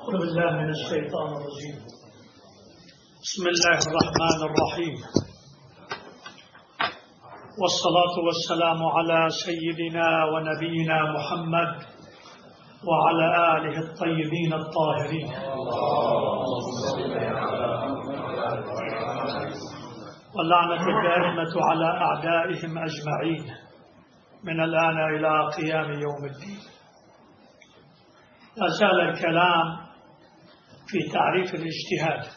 أعوذ بالله من الشيطان الرجيم. بسم الله الرحمن الرحيم، والصلاة والسلام على سيدنا ونبينا محمد وعلى آله الطيبين الطاهرين. واللعنة الدائمة على أعدائهم أجمعين من الآن إلى قيام يوم الدين. لا زال الكلام في تعريف الاجتهاد،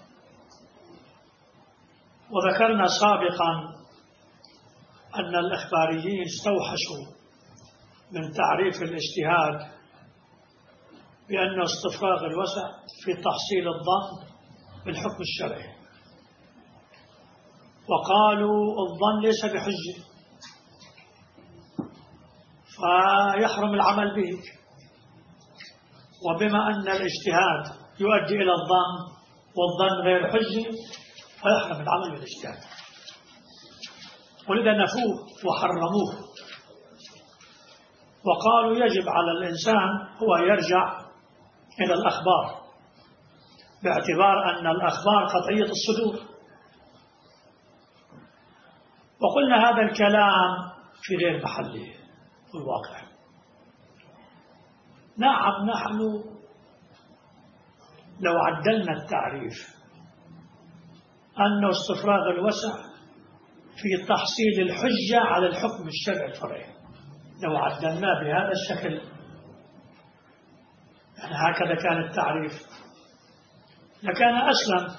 وذكرنا سابقا أن الإخباريين استوحشوا من تعريف الاجتهاد بأنه استفراغ الوسع في تحصيل الظن بالحكم الشرعي، وقالوا الظن ليس بحجة فيحرم العمل به، وبما أن الاجتهاد يؤدي إلى الظن والظن غير حجة فيحرم العمل بالاجتهاد، ولذا نفوه وحرموه، وقالوا يجب على الإنسان هو يرجع إلى الأخبار، باعتبار أن الأخبار قطعية الصدور. وقلنا هذا الكلام في غير محله في الواقع. نعم، نحن لو عدلنا التعريف أنه استفراغ الوسع في تحصيل الحجة على الحكم الشرعي الفرعي، لو عدلناه بهذا الشكل، يعني هكذا كان التعريف لكان أسلم،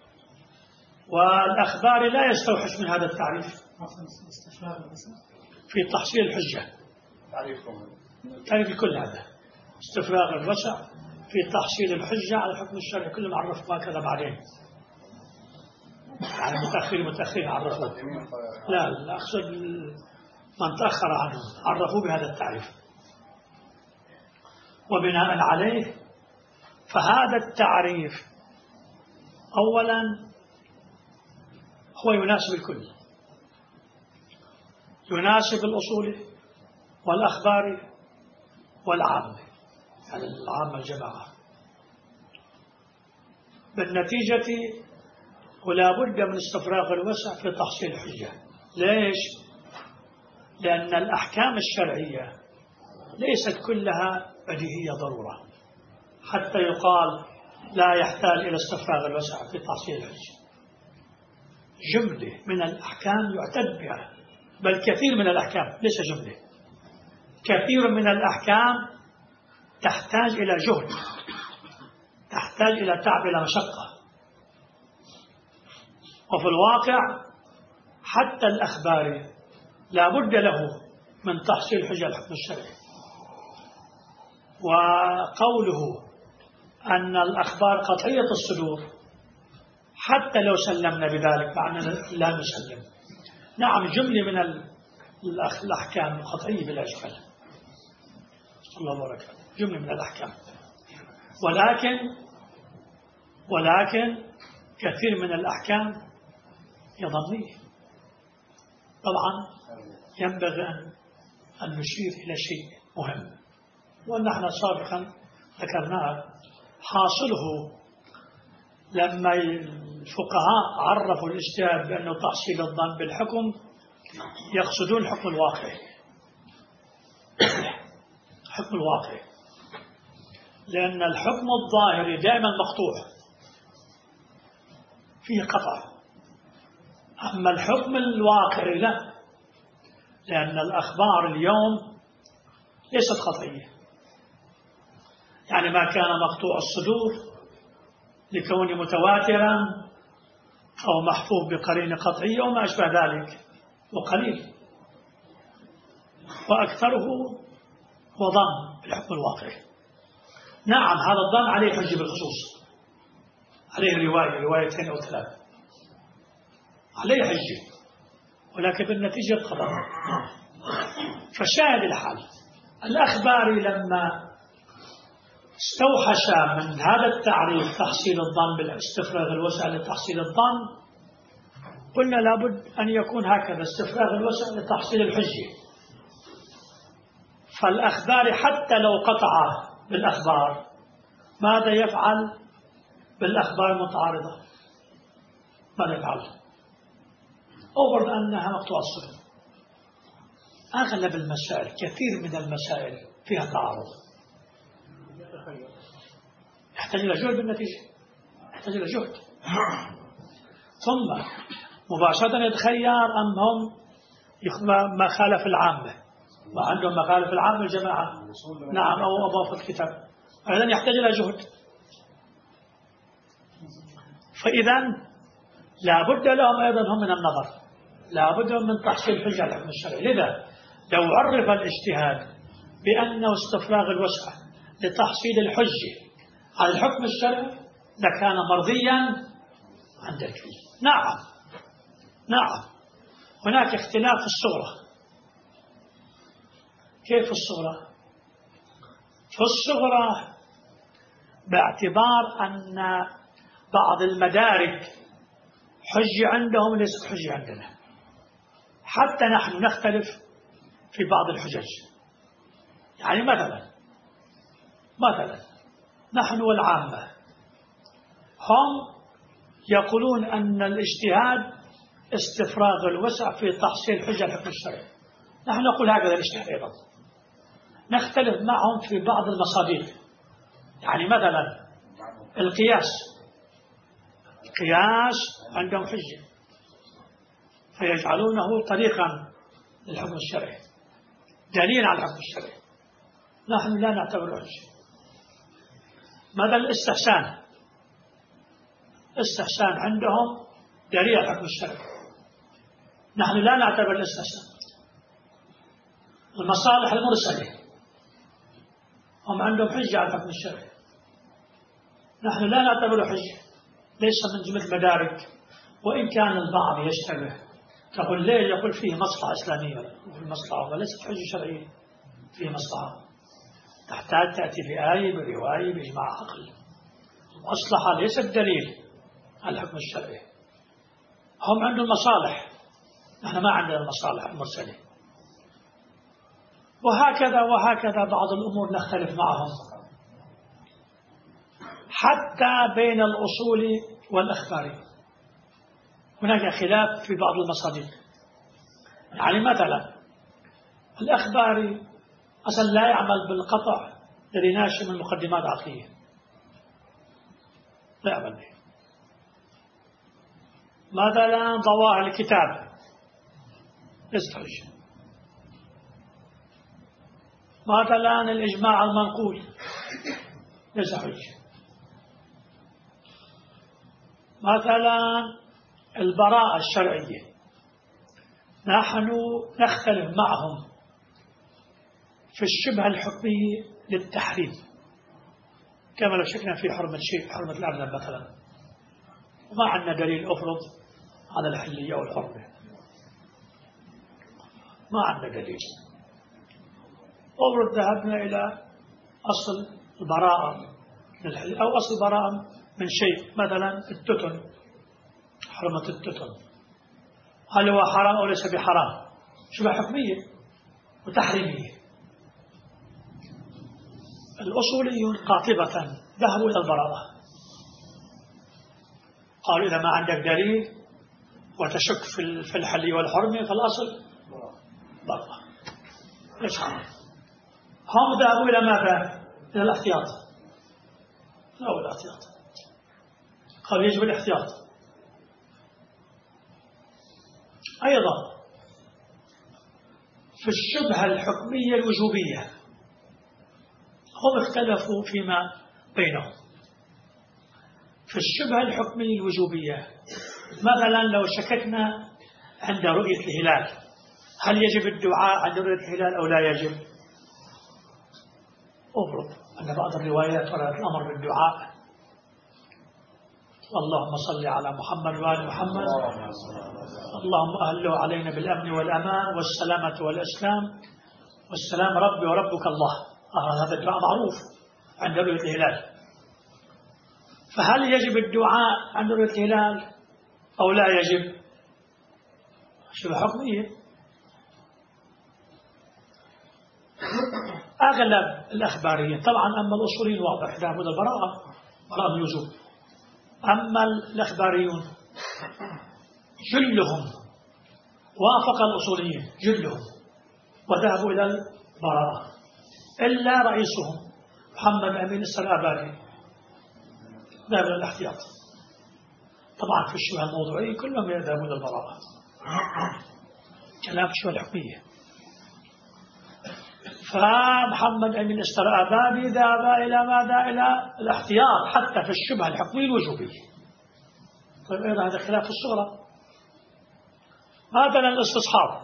والأخبار لا يستوحش من هذا التعريف في تحصيل الحجة. تعريف الكل هذا استفراغ الوسع في تحصيل الحجة على الحكم الشرعي، كلهم عرفوا هكذا بعدين، يعني متأخرين عرفوه. لا أقصد من تأخر عنه عرفوا بهذا التعريف، وبناء عليه فهذا التعريف أولا هو يناسب الكل، يناسب الأصول والأخبار والعامة، يعني العامة الجماعة. بالنتيجة ولا بد من استفراغ الوسع في تحصيل الحجة. ليش؟ لأن الأحكام الشرعية ليست كلها بديهية ضرورة حتى يقال لا يحتاج إلى استفراغ الوسع في تحصيل الحجة. جملة من الأحكام يعتد بها، بل كثير من الأحكام، ليس جملة، كثير من الأحكام تحتاج إلى جهد، تحتاج إلى تعب، إلى مشقة. وفي الواقع حتى الأخبار لا بد له من تحصيل حجة الحكم الشرعي. وقوله أن الأخبار قطعية الصدور حتى لو سلمنا بذلك، مع أننا لا نسلم، نعم جملة من الأحكام قطعية بلا إشكال، الله بارك، جملة من الأحكام، ولكن كثير من الأحكام ظنية. طبعا ينبغي أن نشير إلى شيء مهم، ونحن سابقا ذكرناه، حاصله لما الفقهاء عرفوا الاجتهاد بأنه تحصيل الظن بالحكم يقصدون الحكم الواقعي. حكم الواقعي، لأن الحكم الظاهري دائما مقطوع فيه قطع، أما الحكم الواقعي لا، لأن الأخبار اليوم ليست قطعية، يعني ما كان مقطوع الصدور لكونه متواترا أو محفوظ بقرينة قطعية وما أشبه ذلك، وقليل، وأكثره هو ظن بالحكم الواقعي. نعم هذا الظن عليه حجة بالخصوص، عليه روايتين أو ثلاث، عليه حجة، ولكن بالنتيجة قضاء. فشاهد الحال الأخباري لما استوحش من هذا التعريف تحصيل الظن بالاستفراغ الوسع لتحصيل الظن، قلنا لابد أن يكون هكذا استفراغ الوسع لتحصيل الحجة. فالأخبار حتى لو قطع بالأخبار ماذا يفعل بالأخبار المتعارضة؟ ماذا يفعل؟ أفرض أنها مقطوعة الصلة. أغلب المسائل، كثير من المسائل فيها تعارض، يحتاج إلى جهد بالنتيجة، يحتاج إلى جهد. ثم مباشرة يتخير أم هم ما خالف العامة، ما عندهم مخالف العامة الجماعة، نعم، أو أضافة الكتاب، أيضا يحتاج إلى جهد. فإذا لا بد لهم أيضا هم من النظر، لا بد من تحصيل حجة على الحكم الشرعي. لذا لو عرف الاجتهاد بأنه استفراغ الوسع لتحصيل الحجة على الحكم الشرعي لكان مرضيا عند الكل. نعم، نعم، هناك اختلاف في الصغرى. كيف الصغرى؟ في الصغرى باعتبار أن بعض المدارك حجة عندهم ليست حجة عندنا، حتى نحن نختلف في بعض الحجج. يعني مثلا نحن والعامة هم يقولون أن الاجتهاد استفراغ الوسع في تحصيل حجة الحكم الشرعي، نحن نقول هكذا الاجتهاد أيضا. نختلف معهم في بعض المصادر، يعني مثلا القياس عندهم حجة فيجعلونه طريقا للحكم الشرعي، دليل على الحكم الشرعي، نحن لا نعتبره حجة. ماذا الاستحسان عندهم دليل على الحكم الشرعي، نحن لا نعتبر الاستحسان. المصالح المرسلة هم عندهم حجة على الحكم الشرعي، نحن لا نعتبره حجة، ليس من جملة المدارك، وإن كان البعض يشتبه تقول ليه، يقول فيه مصلحة إسلامية، في مصلحة وليست حجة شرعية، فيه مصلحة تحتاج تأتي بآية برواية بإجماع عقل. المصلحة ليست دليل على الحكم الشرعي، هم عندهم مصالح، نحن ما عندنا المصالح المرسلة. وهكذا بعض الأمور نختلف معهم، حتى بين الأصول والأخبار هناك خلاف في بعض المصادر. يعني مثلا الأخباري أصلا لا يعمل بالقطع الذي ناشئ من مقدمات عقلية، لا يعمل به. مثلا ظواهر الكتاب ليست حجة. مثلا الإجماع المنقول ليس حجة. مثلا البراءة الشرعية نحن نختلف معهم في الشبهة الحكمية للتحريم، كما لو شكنا في حرمة شيء، حرمة الأرنب مثلا، ما عندنا دليل أفرض على الحلية والحرمة، ما عندنا دليل. أفرض ذهبنا إلى أصل البراءة من الحلية أو أصل البراءة من شيء، مثلا التتن، حرمة التتن، هل هو حرام أو ليس بحرام؟ شبهة حكمية وتحريمية. الأصوليون قاطبة ذهبوا إلى البراءة، قالوا إذا ما عندك دليل وتشك في الحل والحرمة فالأصل براءة، ليس حرام. هم ذهبوا إلى ماذا؟ إلى الاحتياط، لا الاحتياط، قالوا يجب الاحتياط. أيضا في الشبهة الحكمية الوجوبية هم اختلفوا فيما بينهم. في الشبهة الحكمية الوجوبية مثلا لو شككنا عند رؤية الهلال هل يجب الدعاء عند رؤية الهلال أو لا يجب؟ أفرض أن بعض الروايات وردت الأمر بالدعاء، اللهم صل على محمد وآل محمد، اللهم أهله علينا بالأمن والأمان والسلامة والإسلام والسلام ربي وربك الله، هذا الدعاء معروف عند رؤية الهلال. فهل يجب الدعاء عند رؤية الهلال أو لا يجب؟ شبهة حكمية. أغلب الأخباريين طبعا، أما الأصوليين واضح لابد البراءة، براءة من وجوب. أما الأخباريون جلهم وافق الأصوليين جلهم وذهبوا إلى البراءة، إلا رئيسهم محمد أمين السرآبادي ذهب إلى الاحتياط. طبعا في الشبهة الموضوعية كلهم يذهبون إلى البراءة، كلام في الشبهة الحكمية. فمحمد أمين السرآبادي ذهب إلى ماذا؟ إلى الاحتياط حتى في الشبهة الحكمية الوجوبية. طيب أيضا هذا خلاف الصغرى. مثلا الاستصحاب،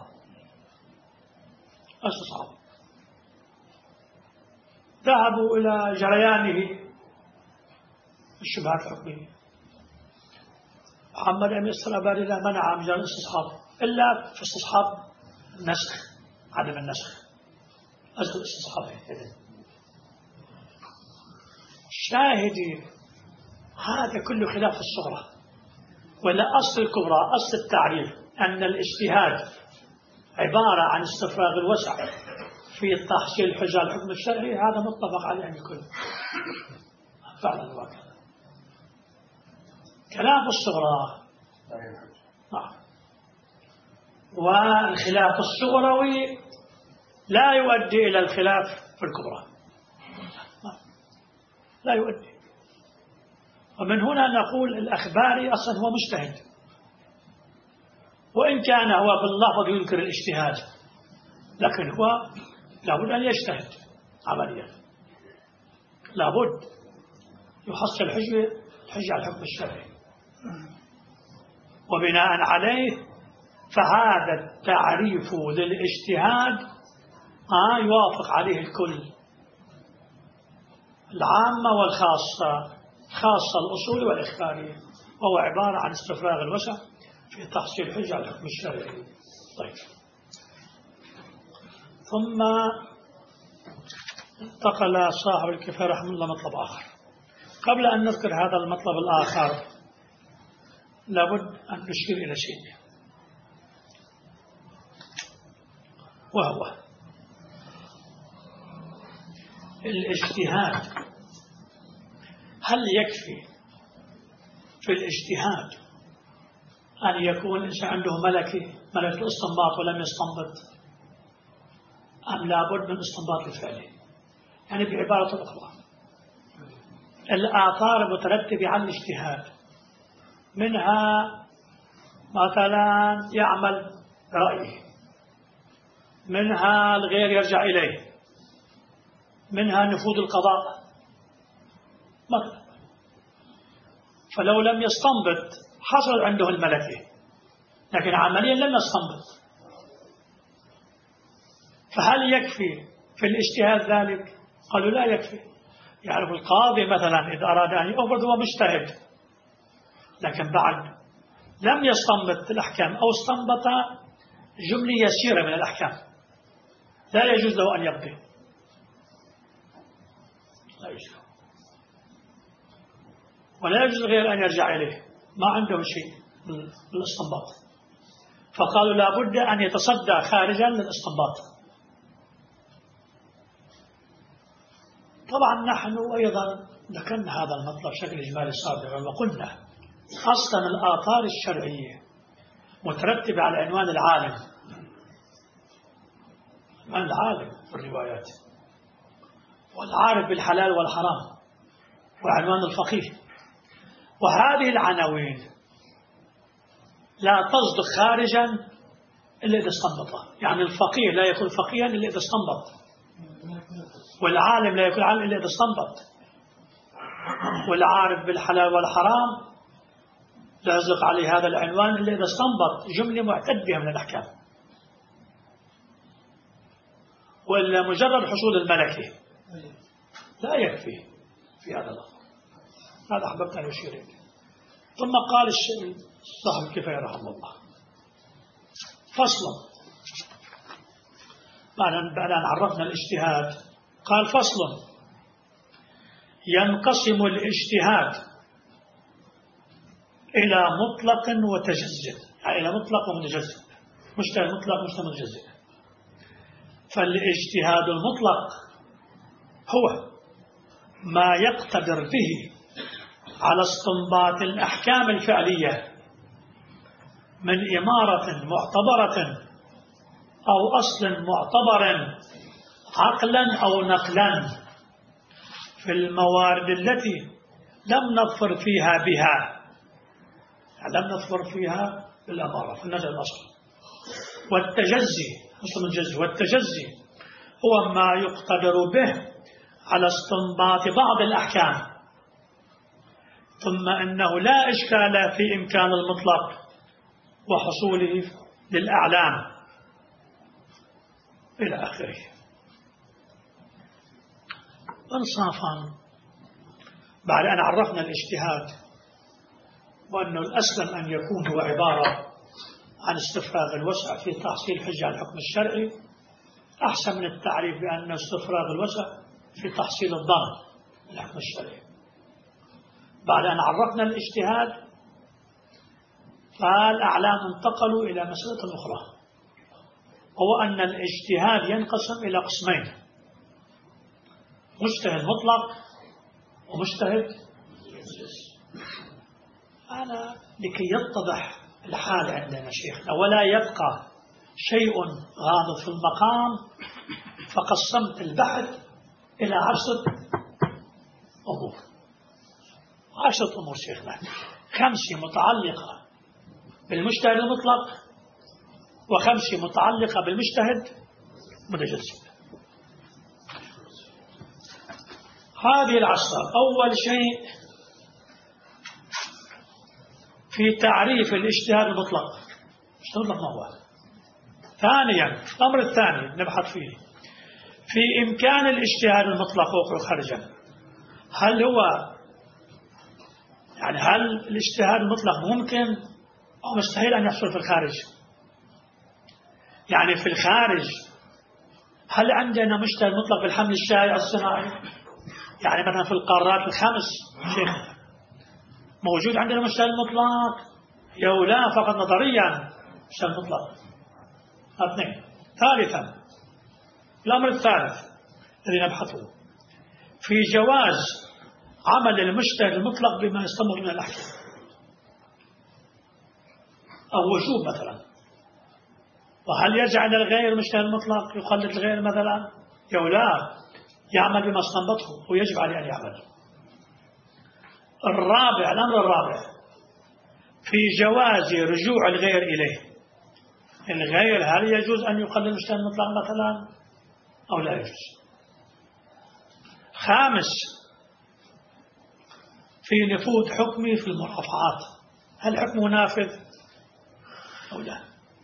ذهبوا إلى جريانه الشبهات الحكمية. محمد أمين السرآبادي لا منع من الاستصحاب إلا في استصحاب النسخ، عدم النسخ، أصل الاستصحاب. شاهدي هذا كله خلاف الصغرى. ولا أصل الكبرى، أصل التعريف أن الاجتهاد عبارة عن استفراغ الوسع في تحصيل الحجة الحكم الشرعي، هذا متفق عليه عند الكل فعلا وكذا. كلام الصغرى نعم، والخلاف الصغروي لا يؤدي إلى الخلاف في الكبرى، لا يؤدي. ومن هنا نقول الأخباري أصلا هو مجتهد، وإن كان هو باللفظ ينكر الاجتهاد، لكن هو لابد أن يجتهد عمليا، لابد يحصل الحجة على الحكم الشرعي. وبناء عليه فهذا التعريف للاجتهاد يوافق عليه الكل، العامة والخاصة، خاصة الأصول والإخبارية، وهو عبارة عن استفراغ الوسع في تحصيل الحجة على الحكم الشرعي. طيب، ثم انتقل صاحب الكفاية رحمه الله مطلب آخر. قبل أن نذكر هذا المطلب الآخر لابد أن نشير إلى شيء، وهو الاجتهاد. هل يكفي في الاجتهاد أن يكون الإنسان عنده ملكة الاستنباط ولم يستنبط، أم لابد من استنباط الفعلي؟ يعني بعبارة أخرى، الآثار المترتبة على الاجتهاد منها مثلا يعمل برأيه، منها الغير يرجع إليه، منها نفوذ القضاء مثلا. فلو لم يستنبط حصل عنده الملكة، لكن عمليا لم يستنبط. فهل يكفي في الاجتهاد ذلك؟ قالوا لا يكفي. يعرف القاضي مثلا إذا أراد أن يفرض هو مجتهد، لكن بعد لم يستنبط الأحكام أو استنبط جملة يسيرة من الأحكام، لا يجوز له أن يقضي، لا يجوز، ولا يجوز غير أن يرجع إليه، ما عنده شيء للاستنباط. فقالوا لابد أن يتصدى خارجا للاستنباط. طبعا نحن أيضا ذكرنا هذا المطلب بشكل إجمالي سابقا، وقلنا أصلا الآثار الشرعية مترتبة على عنوان العالم، عنوان العالم في الروايات، والعارف بالحلال والحرام، وعنوان الفقيه. وهذه العناوين لا تصدق خارجا إلا إذا استنبطها، يعني الفقيه لا يكون فقيها إلا إذا استنبط، والعالم لا يكون عالم إلا إذا استنبط، والعارف بالحلال والحرام لا يصدق عليه هذا العنوان إلا إذا استنبط جملة معتد بها من الأحكام، وإلا مجرد حصول الملكة لا يكفي في هذا الأمر. هذا أحببت أن أشير إليه. ثم قال صاحب الكفاية رحمه الله فصل، بعد أن عرفنا الاجتهاد قال فصل: ينقسم الاجتهاد إلى مطلق وتجزئ، يعني إلى مطلق ومتجزئ، مش مطلق مش متجزئ. فالاجتهاد المطلق هو ما يقتدر به على استنباط الأحكام الفعلية من إمارة معتبرة أو أصل معتبر عقلا أو نقلا في الموارد التي لم نظفر فيها بها، لم نظفر فيها بالأمارة في النزع الأصل. والتجزي هو ما يقتدر به على استنباط بعض الأحكام، ثم أنه لا إشكال في إمكان المطلق وحصوله للأعلام إلى آخره. إنصافا بعد أن عرفنا الاجتهاد وأنه الأسلم أن يكون هو عبارة عن استفراغ الوسع في تحصيل حجة على الحكم الشرعي، أحسن من التعريف بأنه استفراغ الوسع في تحصيل الضرر الحكم الشرعي. بعد أن عرفنا الاجتهاد فالأعلام انتقلوا إلى مسألة أخرى، هو أن الاجتهاد ينقسم إلى قسمين: مجتهد مطلق ومجتهد. أنا لكي يتضح الحال عندنا شيخنا ولا يبقى شيء غامض في المقام، فقسمت البحث إلى 10 أمور. 10 أمور شيخنا، 5 متعلقة بالمجتهد المطلق و5 متعلقة بالمجتهد متجزئ. هذه 10 أول شيء في تعريف الاجتهاد المطلق. اجتهاد ما هو؟ ثانيا الأمر الثاني نبحث فيه في إمكان الاجتهاد المطلق وقوع خارجا. هل هو هل الاجتهاد المطلق ممكن أو مستحيل أن يحصل في الخارج؟ يعني في الخارج هل عندنا مجتهد مطلق بالحمل الشائع الصناعي؟ يعني مثلا في القارات الخمس شيخ موجود عندنا مجتهد مطلق أو لا فقط نظريا مجتهد مطلق؟ 2. ثالثا الأمر الثالث الذي نبحثه في جواز عمل المجتهد المطلق بما يستمر من الأحكام أو وجوب مثلا، وهل يجعل الغير مجتهد المطلق يقلد الغير مثلا أو لا يعمل بما استنبطه ويجب عليه أن يعمل. الأمر الرابع في جواز رجوع الغير إليه. الغير هل يجوز أن يقلد المجتهد المطلق مثلا أو لا يجوز؟ 5 في نفوذ حكمه في المرافعات، هل حكمه نافذ أو لا؟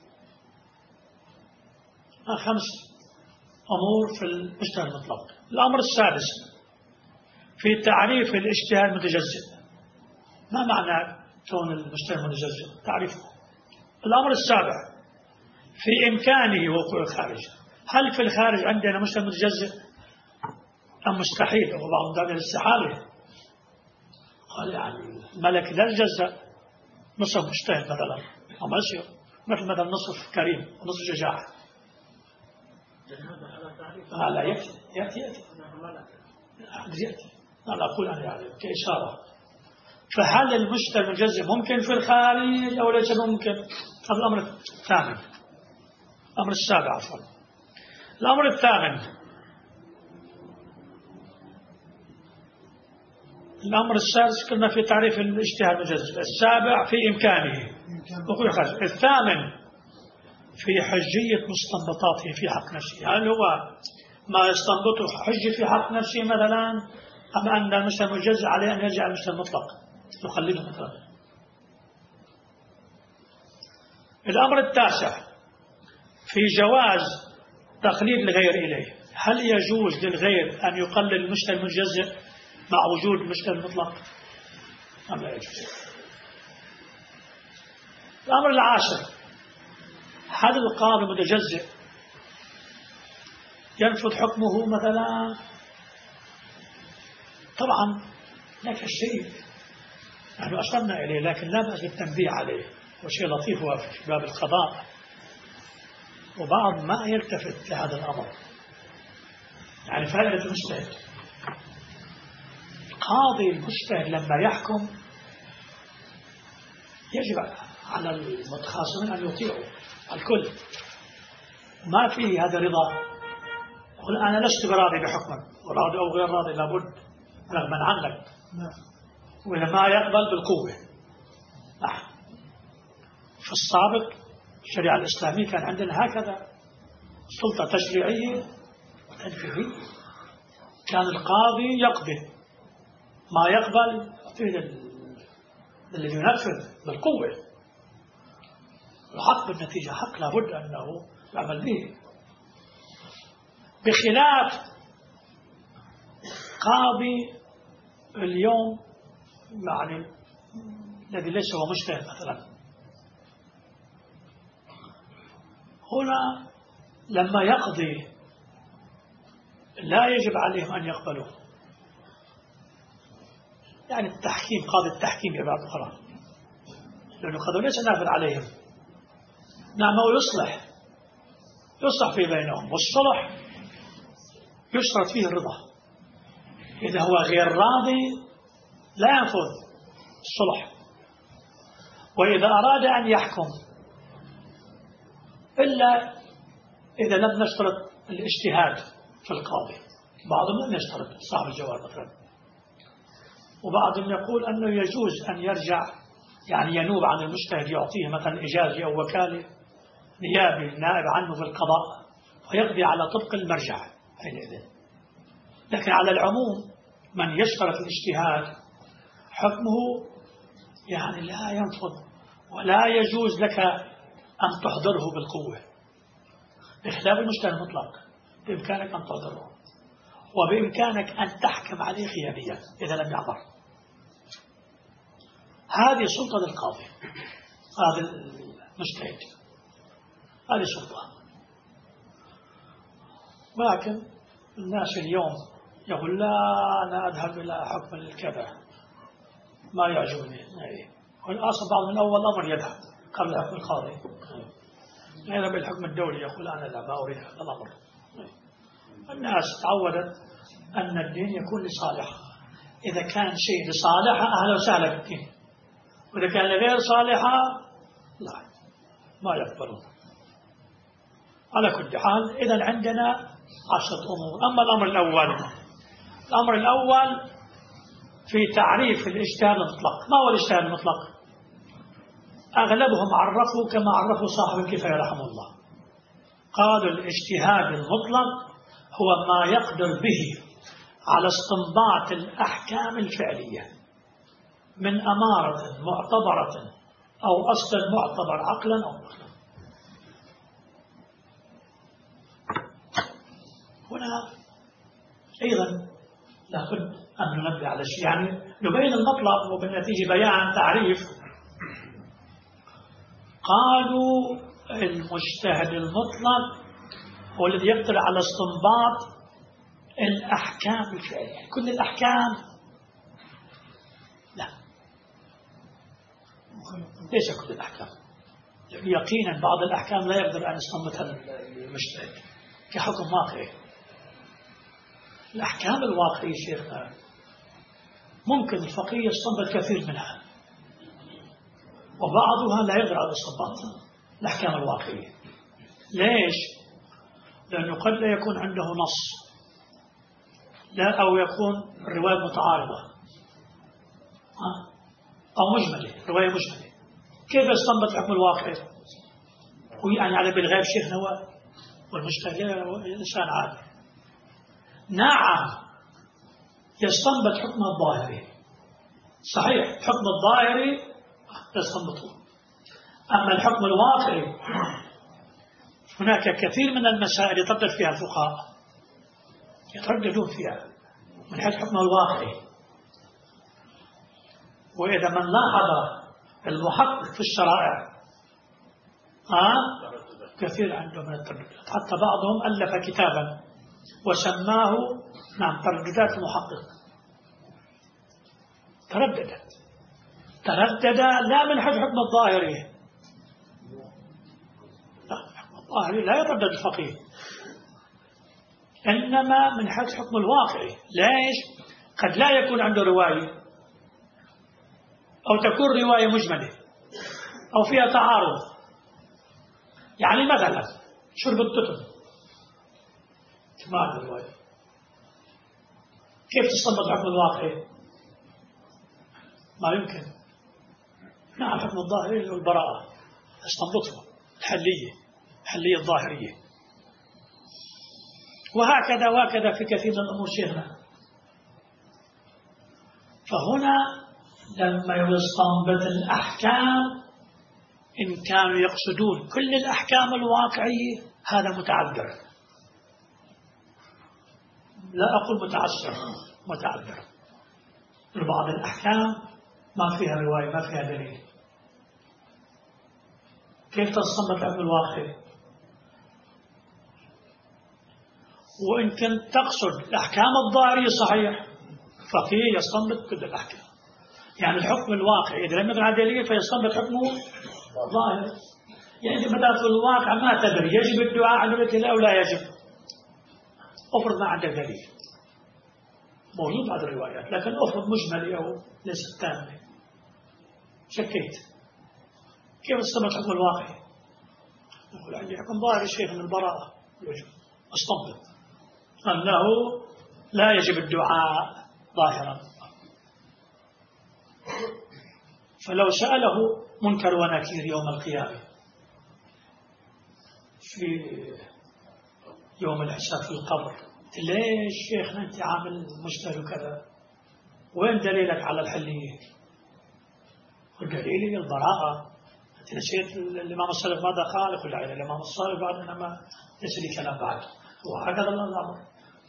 5 أمور في المجتهد المطلق. الأمر السادس في تعريف الاجتهاد المتجزئ. ما معنى كون المجتهد المتجزئ؟ تعريفه. الأمر السابع في إمكانه وقوع الخارج. هل في الخارج عندنا مجتهد متجزئ أم مستحيل؟ وبعض ذلك الاستحالة. قال الملك لا يتجزأ نصف مجتهد مثلا أو ما يصير، مثل نصف كريم ونصف شجاع. لا يأتي أنا أقول أنا كإشارة. فهل المجتهد المتجزئ ممكن في الخارج أو ليس ممكن؟ هذا الأمر الثامن. الأمر السابع عفوا. الأمر الثامن الأمر السادس كنا في تعريف الاجتهاد المتجزئ. السابع في إمكانه وقوع الخارج. الثامن في حجية مستنبطاته في حق نفسه. هل هو ما يستنبطه حجة في حق نفسه مثلا أم أن المجتهد المتجزئ عليه أن يرجع المجتهد المطلق يخلده مثلا؟ الأمر التاسع في جواز تقليد الغير إليه. هل يجوز للغير أن يقلد المجتهد المتجزئ مع وجود المجتهد المطلق أم لا يجوز؟ الأمر العاشر هل القاضي المتجزئ ينفذ حكمه مثلا؟ طبعا لك الشيء نحن أشرنا إليه لكن لا بأس بالتنبيه عليه، وشيء لطيف هو في باب القضاء وبعض ما يلتفت لهذا الأمر. يعني فائدة المجتهد القاضي المجتهد لما يحكم يجب على المتخاصمين أن يطيعوا الكل، ما في هذا رضا يقول أنا لست براضي بحكمك، وراضي أو غير راضي لابد رغما عنك، وإذا ما يقبل بالقوة. في السابق الشريعة الإسلامية كان عندنا هكذا سلطة تشريعية وتنفيذية، كان القاضي يقضي ما يقبل الذي ينفذ بالقوة، الحق بالنتيجة حق لابد أنه يعمل به، بخلاف قاضي اليوم يعني الذي ليس هو مجتهد مثلا. هنا لما يقضي لا يجب عليهم أن يقبلوا، يعني التحكيم، قاضي التحكيم يا بعض أخرى، لأنه قضوا ليس نافذ عليهم. نعم هو يصلح في بينهم، والصلح يشترط فيه الرضا. إذا هو غير راضي لا ينفذ الصلح. وإذا أراد أن يحكم إلا إذا لم نشترط الاجتهاد في القاضي، بعضهم لم يشترط صاحب الجواب مثلا، وبعضهم يقول أنه يجوز أن يرجع، يعني ينوب عن المجتهد، يعطيه مثلا إجازة أو وكالة نيابي نائب عنه في القضاء ويقضي على طبق المرجع حينئذ. لكن على العموم من يشترط الاجتهاد حكمه يعني لا ينفذ، ولا يجوز لك أن تحضره بالقوة، بخلاف المجتهد المطلق بإمكانك أن تحضره، وبإمكانك أن تحكم عليه غيابيا إذا لم يحضر. هذه سلطة القاضي، هذا المجتهد، هذه سلطة. ولكن الناس اليوم يقول لا أنا أذهب إلى حكم الكذا ما يعجبني، والأصل بعض من أول أمر يذهب قبل حكم القاضي، يذهب الحكم الدولي يقول أنا لا ما أريد هذا الأمر. الناس تعودت أن الدين يكون لصالحها، إذا كان شيء لصالحها أهلا وسهلا بالدين، وإذا كان لغير صالحها لا ما يقبلون. على كل حال إذا عندنا 10 أمور. أما الأمر الأول في تعريف الاجتهاد المطلق. ما هو الاجتهاد المطلق؟ أغلبهم عرفوا كما عرفوا صاحب الكفاية رحمه الله، قالوا الاجتهاد المطلق هو ما يقدر به على استنباط الأحكام الفعلية من أمارة معتبرة أو أصل معتبر عقلا أو نقلا. هنا أيضا لابد أن ننبه على شيء، يعني نبين المطلب وبالنتيجة بيان تعريف. قالوا المجتهد المطلق هو الذي يقدر على استنباط الأحكام الفعلية. كل الأحكام لا، ليس كل الأحكام، يقينا بعض الأحكام لا يقدر أن يستنبطها المجتهد كحكم واقعي. الأحكام الواقعية شيخنا ممكن الفقيه يستنبط كثير منها، وبعضها لا يقدر على استنباط الأحكام الواقعية. ليش؟ لأنه قد لا يكون عنده نص، لا، أو يكون الرواية متعارضة أو مجملة، رواية مجملة. كيف يستنبط الحكم الواقعي؟ ويعني على بالغيب شيخنا والمجتهد إنسان عادي. نعم يستنبط حكم الظاهري، صحيح، حكم الظاهري يستنبطه. أما الحكم الواقعي هناك كثير من المسائل يتردد فيها الفقهاء، يترددون فيها من حيث حكمها الواقعي. وإذا من لاحظ المحقق في الشرائع كثير عنده من الترددات، حتى بعضهم ألف كتابا وسماه ترددات المحقق. تردد لا من حيث حكم الظاهري، لا، حكم الظاهري لا يتردد الفقيه، إنما من حيث حكم الواقعي. ليش؟ قد لا يكون عنده رواية، أو تكون رواية مجملة أو فيها تعارض. يعني مثلا شرب التتر ما عنده رواية، كيف تستنبط حكم الواقعي؟ ما يمكن. نعم، حكم الظاهري والبراءة استنبطه، الحلية الظاهرية. وهكذا في كثير من الأمور شيخنا. فهنا لما يستنبط الأحكام إن كانوا يقصدون كل الأحكام الواقعية هذا متعذر، لا أقول متعسر، متعذر. بعض الأحكام ما فيها رواية، ما فيها دليل، كيف تستنبط حكم الواقع؟ وإن كنت تقصد الأحكام الظاهرية صحيح، فقيه يستنبط كل الأحكام. يعني الحكم الواقعي إذا لم يكن على دليل فيستنبط حكمه ظاهر. يعني بدأت في الواقع ما تدري يجب الدعاء عند الابتلاء أو لا يجب. أفرض ما عندك دليل، موجود بعض الروايات، لكن أفرض مجمل أو ليست تامة، شكيت، كيف تستنبط حكم الواقعي؟ نقول عندي حكم ظاهر الشيخ من البراءة، يجب أستنبط أنه لا يجب الدعاء ظاهرا. فلو سأله منكر ونكير يوم القيامة في يوم الحساب في القبر، ليش شيخنا أنت عامل مجتهد وكذا؟ وين دليلك على الحلية؟ دليلي البراءة. أنت نسيت الإمام الصالح ماذا قال؟ يقول لا، الإمام الصالح بعد إنما ليس لي كلام بعد. وهكذا الأمر.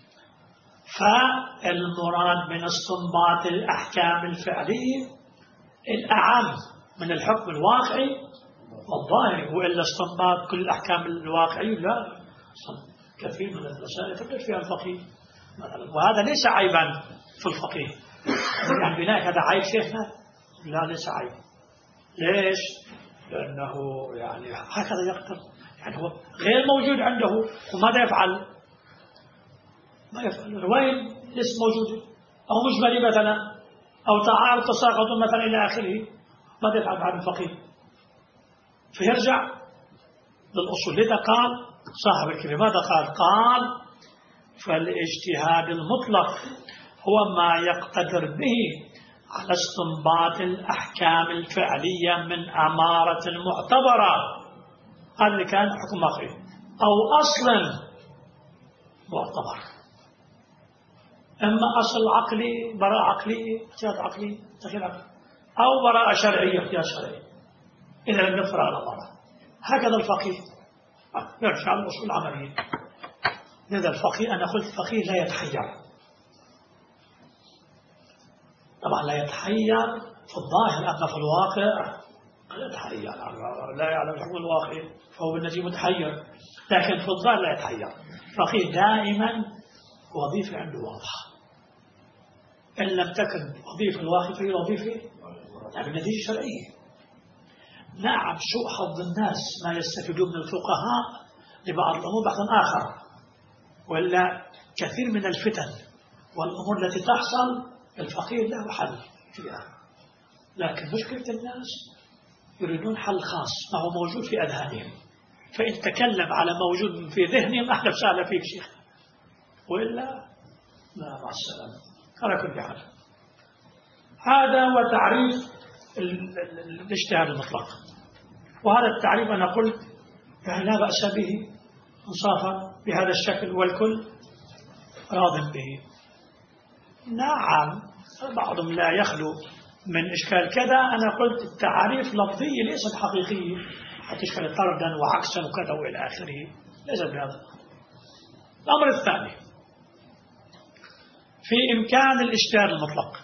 فالمراد من استنباط الأحكام الفعلية الأعم من الحكم الواقعي والظاهري، وإلا استنباط كل الأحكام الواقعية لا. كثير من المسائل يفكر فيها الفقيه مثلا، وهذا ليس عيبا في الفقيه. يعني بناء هذا عيب شيخنا؟ لا، ليس عيب. ليش؟ لأنه يعني هكذا يقدر، يعني هو غير موجود عنده وماذا يفعل؟ ما يفعل، الرواية ليس موجودة أو مجملة مثلا أو تعارض تساقط مثلا إلى آخره، ماذا يفعل بعد الفقيه؟ فيرجع للأصول. لذا قال صاحب الكلمة ماذا قال؟ قال فالاجتهاد المطلق هو ما يقتدر به على استنباط الأحكام الفعلية من أمارة معتبرة، هذا اللي كان حكم واقعي، أو أصل معتبر، إما أصل عقلي، براءة عقلية، احتياط عقلي، تخيل عقلي، أو براءة شرعية، احتياط شرعي، إذا لم يفرع الأمارة. هكذا الفقيه يرجع الأصول العملية. لذا الفقيه أنا قلت الفقيه لا يتحير، طبعا لا يتحير في الظاهر، أما في الواقع لا يتحير، لا يعلم حكم الواقع فهو بالنتيجة متحير، لكن في الظاهر لا يتحير. الفقيه دائما وظيفة عنده واضحة، إن لم تكن وظيفة الواقع فهي وظيفة بالنتيجة الشرعية. نعم، سوء حظ الناس ما يستفيدون من الفقهاء لبعض الأمور بحث آخر، ولا كثير من الفتن والأمور التي تحصل الفقيه له حل فيها، لكن مشكلة الناس يريدون حل خاص ما هو موجود في أذهانهم، فإن تكلم على موجود في ذهنهم أهلا وسهلا فيك شيخ، وإلا لا، مع السلامة. على كل حال هذا هو تعريف الاجتهاد المطلق، وهذا التعريف أنا قلت يعني لا بأس به انصافا بهذا الشكل، والكل راض به. نعم، بعضهم لا يخلو من إشكال كذا. أنا قلت التعريف لفظية ليست حقيقية، هتشكل طردا وعكسا وكذا وإلى آخره، ليس بهذا. الأمر الثاني في إمكان الاجتهاد المطلق.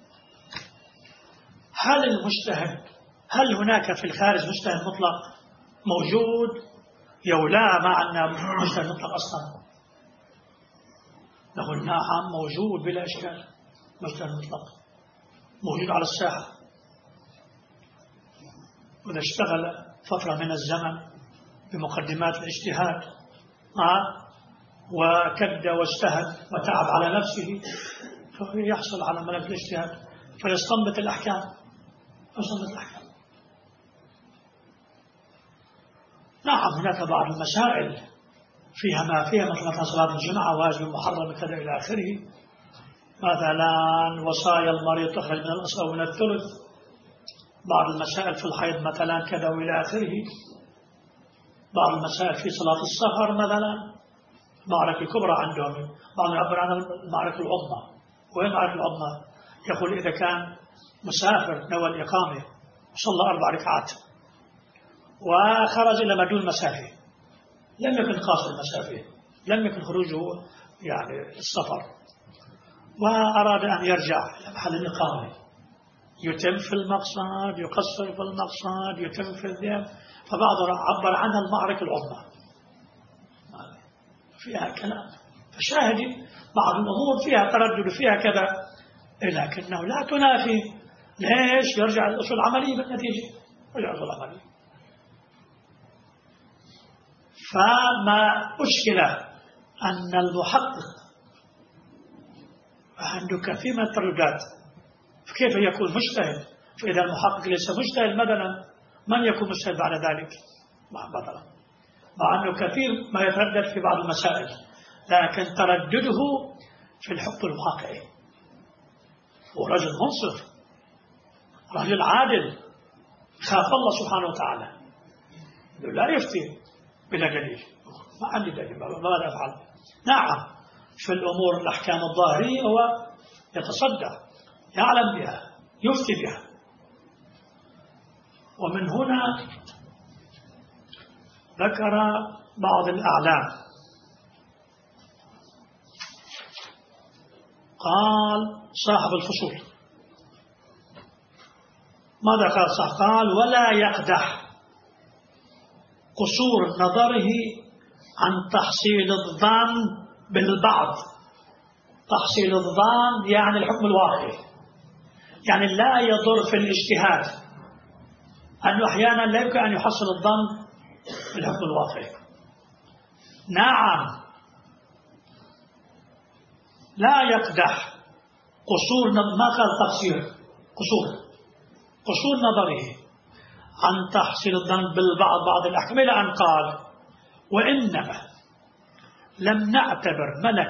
هل هناك في الخارج مجتهد مطلق موجود أو لا؟ ما عندنا مجتهد مطلق أصلا. نقول نعم موجود بلا إشكال، مجتهد مطلق موجود على الساحة، وإذا اشتغل فترة من الزمن بمقدمات الاجتهاد وكد واجتهد وتعب على نفسه فيحصل على ملك الاجتهاد فيستنبط الأحكام. نعم هناك بعض المسائل فيها ما فيها مثل صلاة الجمعة واجب محرم كذا إلى آخره، مثلا وصايا المريض تخرج من الأصل أو من الثلث، بعض المسائل في الحيض مثلا كذا وإلى آخره، بعض المسائل في صلاة السفر مثلا، المعركة الكبرى عندهم، بعض يعبر عنها المعركة العظمى. وين المعركة العظمى؟ يقول إذا كان مسافر نوى الإقامة وصلى 4 ركعات وخرج إلى مدون مسافة، لم يكن قاصر المسافة، لم يكن خروجه يعني السفر، وأراد أن يرجع إلى محل الإقامة، يتم في المقصد، يقصر في المقصد، يتم في الذهب، فبعضهم عبر عنها المعركة العظمى، فيها كلام. فشاهدي بعض الأمور فيها تردد فيها كذا، لكنه لا تنافي. ليش؟ يرجع الأصول العملية بالنتيجة، يرجع الأصول العملية. فما أشكل أن المحقق عنده كثير من الترددات، فكيف يكون مجتهد؟ فإذا المحقق ليس مجتهد مثلا من يكون مجتهد بعد ذلك؟ مثلا مع أنه كثير ما يتردد في بعض المسائل، لكن تردده في الحكم الواقعي. هو رجل منصف، رجل عادل، خاف الله سبحانه وتعالى، لا يفتي بلا دليل، ما عندي دليل، ماذا أفعل؟ نعم في الأمور الأحكام الظاهرية هو يتصدى، يعلم بها، يفتي بها. ومن هنا ذكر بعض الأعلام، قال صاحب الفصول ماذا قال صاحب؟ قال ولا يقدح قصور نظره عن تحصيل الظن بالبعض. تحصيل الظن يعني الحكم الواقعي، يعني لا يضر في الاجتهاد، أنه أحيانا لا يمكن أن يحصل الظن بالحكم الواقعي. نعم لا يقدح قصور، ما قال تقصير، قصور نظره عن تحصيل الظن بالبعض بعض الأحكام، إلى أن قال وإنما لم نعتبر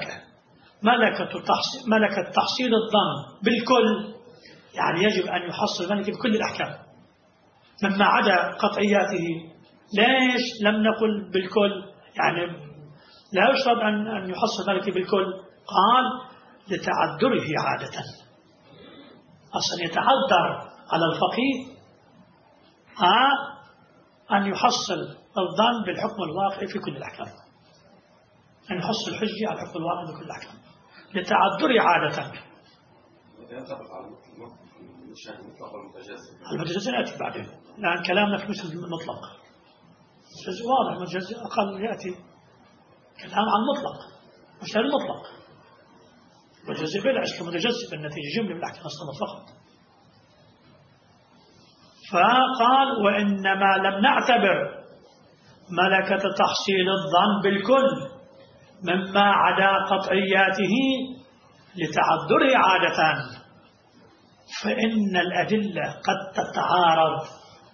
ملكة تحصيل الظن بالكل، يعني يجب أن يحصل الملك بكل الأحكام مما عدا قطعياته. ليش لم نقل بالكل؟ يعني لا يشرط أن يحصل الملك بالكل. قال لتعذره عادة، أصلا يتعذر على الفقيه أن يحصل الظن بالحكم الواقعي في كل الأحكام، أن يحصل الحجة على الحكم الواقعي في كل الأحكام لتعذره عادة. المتجزئ يأتي بعدين، لأن كلامنا في مثل المطلق واضح. المتجزئ أقل يأتي كلام عن المطلق مش المطلق. المتجزئ بالعكس كمتجزئ بالنتيجة جملة بالأحكام الصمت فقط. فقال وإنما لم نعتبر ملكة تحصيل الظن بالكل مما عدا قطعياته لتعذره عادة، فإن الأدلة قد تتعارض.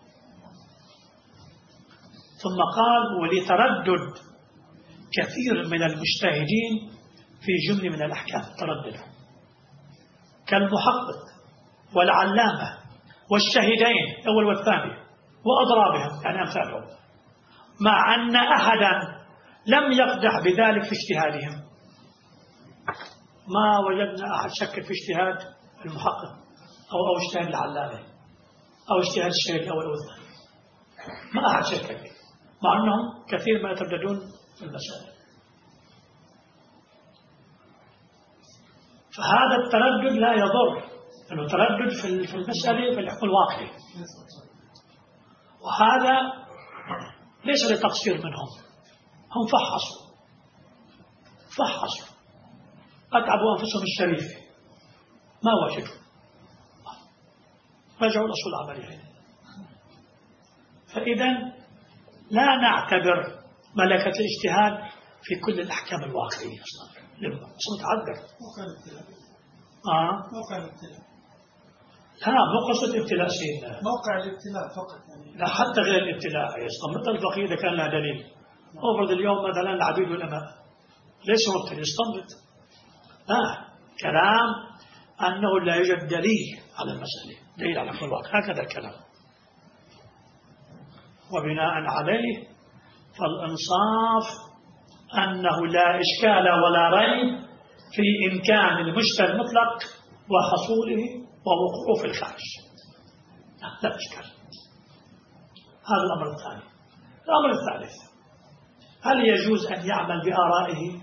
ثم قال ولتردد كثير من المجتهدين في جملة من الأحكام، تردد كالمحقق والعلامة والشهيدين الأول والثاني وأضرابهم يعني أمثالهم، مع أن أحدا لم يقدح بذلك في اجتهادهم. ما وجدنا أحد شك في اجتهاد المحقق أو اجتهاد العلامة أو اجتهاد الشهيد الأول والثاني، ما أحد شك، مع أنهم كثير ما يترددون في المسائل. فهذا التردد لا يضر، لأنه تردد في المسألة في الحكم الواقعي، وهذا ليس لتقصير منهم، هم فحصوا أتعبوا أنفسهم الشريفة ما وجدوا، رجعوا الأصول العملية. فإذا لا نعتبر ملكة الاجتهاد في كل الأحكام الواقعية أصلا متعذر. موقع الابتلاء. موقع الابتلاء. لا مو قصة ابتلاء سيدنا، موقع الابتلاء فقط يعني. لا حتى غير الابتلاء يصلا، مثل الفقيه إذا كان له دليل. أفرض اليوم مثلا العبيد والأماء ليس مبتلى يستنبط. كلام أنه لا يوجد دليل على المسألة، دليل على الواقع، هكذا الكلام. وبناء عليه فالإنصاف أنه لا إشكال ولا ريب في إمكان المشتى المطلق وحصوله ووقوعه في الخارج، لا إشكال. هذا الأمر الثاني. الأمر الثالث، هل يجوز أن يعمل بآرائه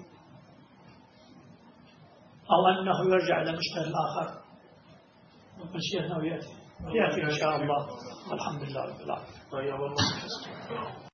أو أنه يرجع إلى المجتهد الآخر؟ ونشيء أنه يأتي إن شاء الله. والحمد لله رب العالمين.